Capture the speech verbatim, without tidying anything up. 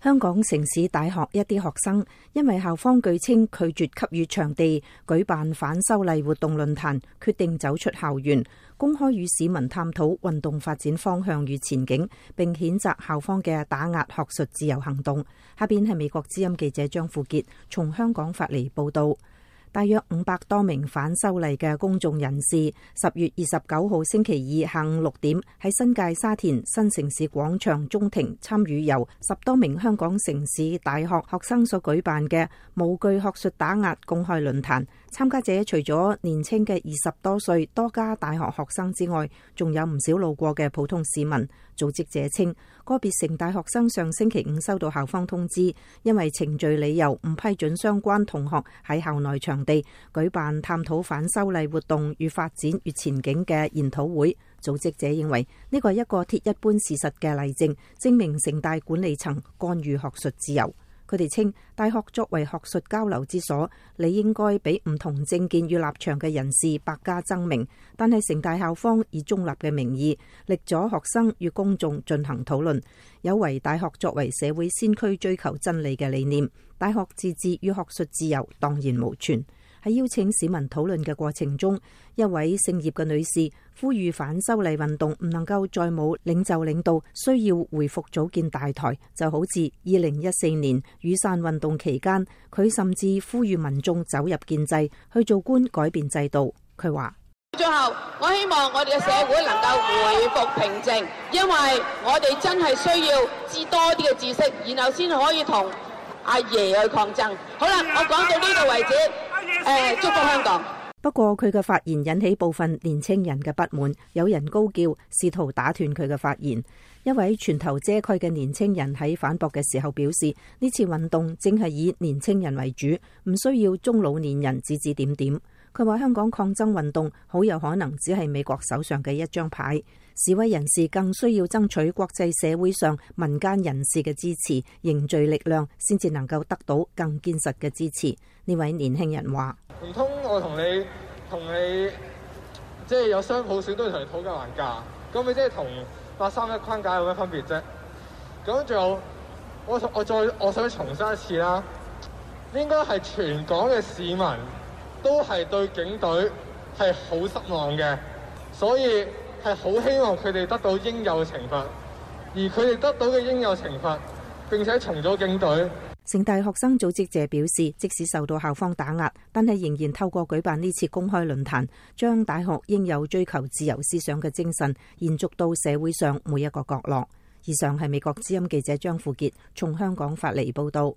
香港城市大學一啲學生因為校方據稱拒絕給予場地舉辦反修例活動論壇，決定走出校園，公開與市民探討運動發展方向與前景，並譴責校方嘅打壓學術自由行動。下邊係美國之音記者張富傑從香港發嚟報道。大約五百多名反修例嘅公眾人士，十月二十九號星期二下午六點喺新界沙田新城市廣場中庭參與由十多名香港城市大學學生所舉辦嘅無懼學術打壓公開論壇。參加者除咗年輕嘅二十多歲多家大學學生之外，仲有唔少路過嘅普通市民。組織者稱，個別城大學生上星期五收到校方通知，因為程序理由唔批准相關同學喺校內場地舉辦探討反修例活動與發展與前景嘅研討會。組織者認為呢個係一個鐵一般事實嘅例證，證明城大管理層干預學術自由。佢哋稱，大學作為學術交流之所，理應該俾唔同政見與立場嘅人士百家爭鳴。但係城大校方以中立嘅名義，力阻學生與公眾進行討論，有違大學作為社會先驅追求真理嘅理念。大學自治與學術自由蕩然無存。喺邀請市民討論嘅過程中，一位姓葉嘅女士呼籲反修例運動唔能夠再冇領袖領導，需要回復組建大台，就好似二零一四年雨傘運動期間，佢甚至呼籲民眾走入建制去做官改變制度。佢話： 最後，我希望我哋嘅社會能夠回復平靜，因為我哋真係需要知多啲嘅知識，然後先可以同阿爺去抗爭。好啦，我講到呢度為止。誒，祝福香港。 不過佢嘅發言引起部分年青人嘅不滿，有人高叫，試圖打斷佢嘅發言。一位全頭遮蓋嘅年青人喺反駁嘅時候表示，呢次運動正係以年青人為主，唔需要中老年人指指點點。佢話香港抗爭運動好有可能只係美國手上嘅一張牌，示威人士更需要爭取國際社會上民間人士嘅支持，凝聚力量，先至能夠得到更堅實嘅支持。呢位年輕人話： 唔通我同你同你即係有雙普選都要同你討價還價，咁你即係同八三一框架有咩分別啫？咁仲有我我再我想重申一次啦，應該係全港嘅市民都係對警隊係好失望嘅，所以係好希望佢哋得到應有嘅懲罰，而佢哋得到嘅應有懲罰並且重組警隊。 城大學生組織者表示，即使受到校方打壓，但係仍然透過舉辦呢次公開論壇，將大學應有追求自由思想嘅精神延續到社會上每一個角落。以上係美國之音記者張富傑從香港發嚟報道。